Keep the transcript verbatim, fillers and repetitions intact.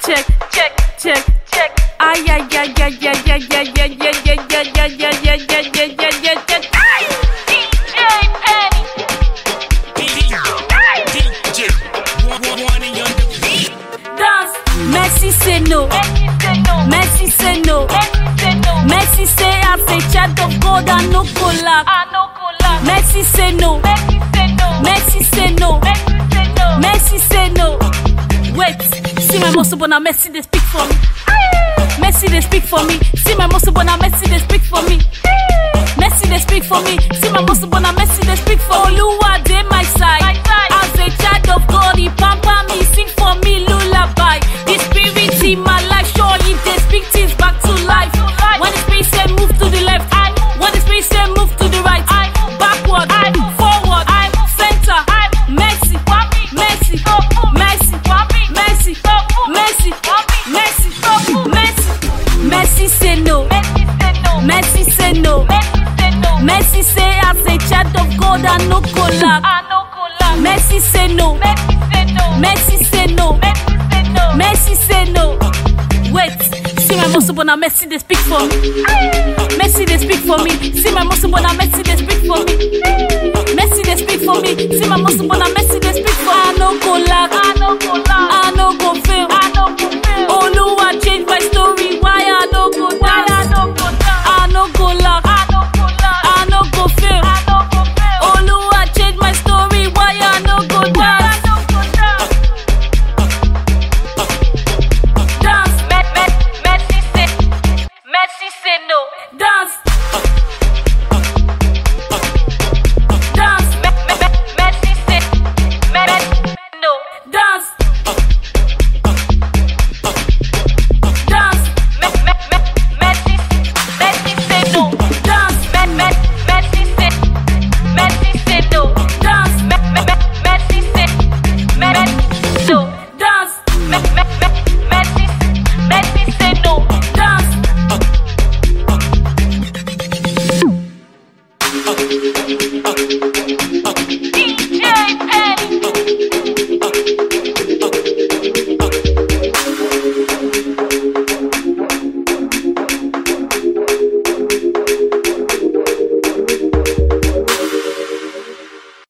check, check, check, check. Ay, ay, ay, ay, ay, ay, ay, ay, ay, ay, ay, ay, ay, ay, ay, ay, ay, ay, ay. D J Penny. D J. Dance. Messi say no. Messi say no. Messi say I'm a child of God and no collab. Messi say no. Messi say no. Messi say no. Wait, see my muscle but now Messi they speak for me. Messi they speak for me. See my muscle but now Messi they speak for me. Messi they speak for me. See my muscle but now Messi they speak for me. Oluwa dey my side. As a child of God, he pamper me, sing for me lullaby. The spirit in my life, surely they speak things back to life. When the spirit say move to the left, when the spirit say move to the right, backward, forward, center, Messi, Messi, Messi, Messi, Messi, Messi, Messi, Messi say no, Messi say no, Messi say as a child of God and no collab. Messi say no, Messi say no, Messi say no. Wait, see my muscle but now Messi they speak for me. Messi they speak for me. See my muscle but now Messi they speak for me. Messi they speak for me. See my muscle but now Messi they speak for me. I no collab, I no collab.